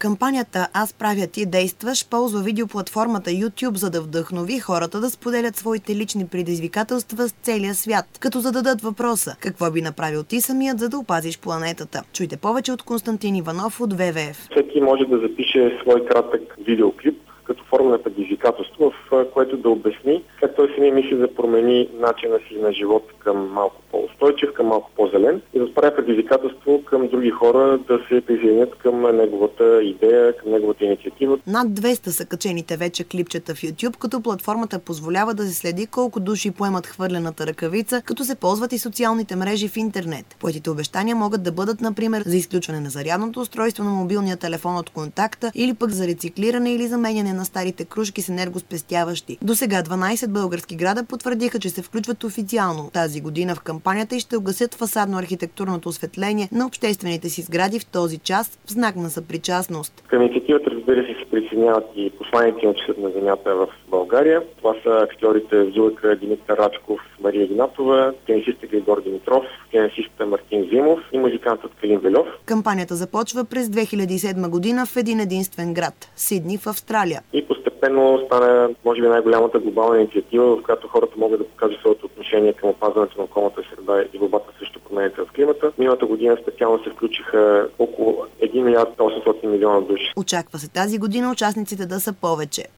Кампанията "Аз правя, ти действаш" ползва видеоплатформата YouTube, за да вдъхнови хората да споделят своите лични предизвикателства с целия свят, като зададат въпроса: какво би направил ти самият, за да опазиш планетата? Чуйте повече от Константин Иванов от ВВФ. Всеки може да запише свой кратък видеоклип като форма на предизвикателство, в което да обясни как той самия мисли да промени начина си на живот към малко по-устойчив, към малко по-зелен и да справя предизвикателство към други хора да се присъединят към неговата идея, към неговата инициатива. Над 200 са качените вече клипчета в YouTube, като платформата позволява да се следи колко души поемат хвърлената ръкавица, като се ползват и социалните мрежи в интернет. Поетите обещания могат да бъдат, например, за изключване на зарядното устройство на мобилния телефон от контакта или пък за рециклиране или заменяне на старите кружки с енергоспестяващи. До сега 12 български града потвърдиха, че се включват официално тази година в кампанията и ще угасят фасадно-архитектурното осветление на обществените си сгради в този час в знак на съпричастност. Към инициативата, разбира се присъединяват и посланици на Часът на земята в България. Това са актьорите Зулка Димитър Рачков, Мария Гинатова, тенисистът Григор Димитров, тенисистът Мартин Зимов и музикантът Калин Вельов. Кампанията започва през 2007 година в един единствен град – Сидни в Австралия. И постепенно стана, може би, най-голямата глобална инициатива, в която хората могат да покажат своето отношение към опазването на околната среда и борбата срещу промените в климата. Миналата година специално се включиха около 1 милиард 800 милиона души. Очаква се тази година участниците да са повече.